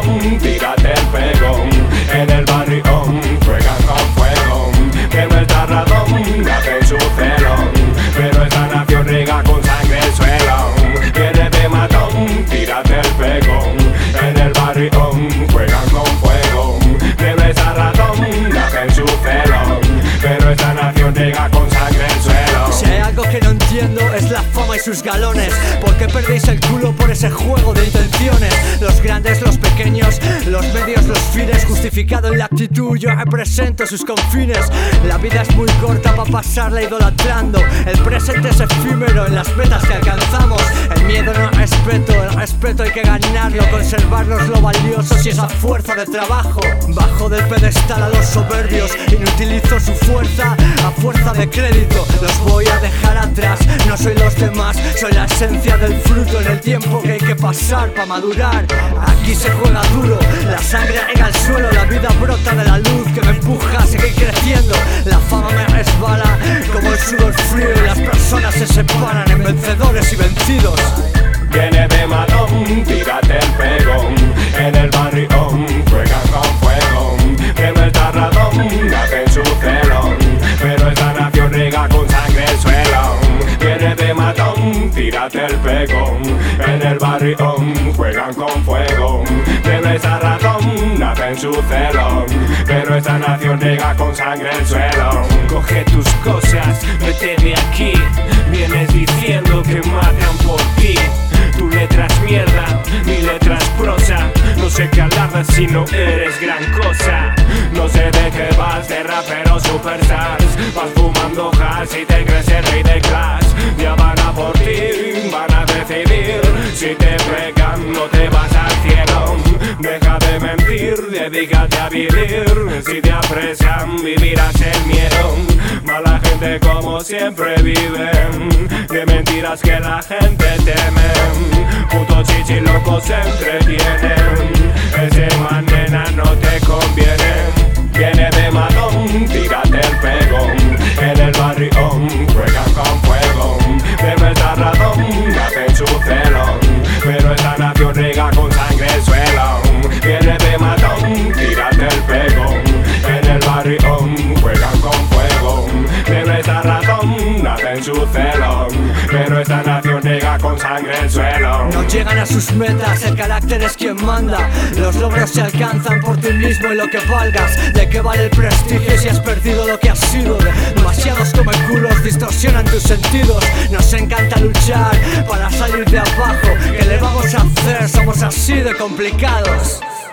maratón, tírate el pegón. En el barrio juegan con fuego, que no está ratón, hacen su celón. Pero esta nación riega con sangre el suelo. Viene de matón, tírate el pegón. En el barrio juegan con fuego, que no está ratón, hacen su celón. Pero esta nación riega con sangre el suelo. Si hay algo que no entiendo es la fama y sus galones. ¿Por qué perdéis el culo por ese juego de intenciones? Los grandes, los pequeños, los medios, los fines. Justificado en la actitud, yo represento sus confines. La vida es muy corta para pasarla idolatrando. El presente es efímero en las metas que alcanzamos. El miedo no es respeto, el respeto hay que ganarlo. Conservarnos lo valioso si es a fuerza de trabajo. Bajo del pedestal a los soberbios, inutilizo su fuerza a fuerza de crédito. Los voy a dejar atrás, no soy los demás. Soy la esencia del fruto en el tiempo que hay que pasar para madurar. Aquí se juega duro, la sangre llega al suelo. La vida brota de la luz que me empuja a seguir creciendo. La fama me resbala como el sudor frío y las personas se separan en vencedores y vencidos. Viene de matón, tírate el pegón. En el barrio juegan con fuego, que no está ratón, hacen su celón. Pero esta nación riega con sangre el suelo. Viene de matón, tírate el pegón. En el barrio juegan con fuego, que no está ratón, hacen su celón. Pero esta nación riega con sangre el suelo. Coge tus cosas, vete de aquí. Vienes diciendo que matan por ti. Tu letra es mierda, mi letra es prosa. No sé qué alardas si no eres gran cosa. No sé de qué vas, de rapero superstars. Vas fumando hash y te crees el rey de clash. Ya van a por ti, van a decidir. Si te pegan no te vas al cielo. Deja de mentir, dedícate a vivir. Si te apresan vivirás el miedo. Mala gente como siempre viven, de mentiras que la gente teme. Puto chichi locos se entretienen. Ese man nena no te conviene. Viene de matón, tírate el pegón. En el barrio juegan con fuego, de nuestra ratón, hacen su celón. Pero esta nación riega con sangre el suelo. Viene de matón, tírate el pegón. En el barrio juegan con fuego, de nuestra ratón, hacen su celón. Pero esta nación riega con sangre el suelo. No llegan a sus metas, el carácter es quien manda. Los logros se alcanzan por ti mismo y lo que valgas. ¿De qué vale el prestigio si has perdido lo que has sido? Demasiados culos distorsionan tus sentidos. Nos encanta luchar para salir de abajo. ¿Qué le vamos a hacer? Somos así de complicados.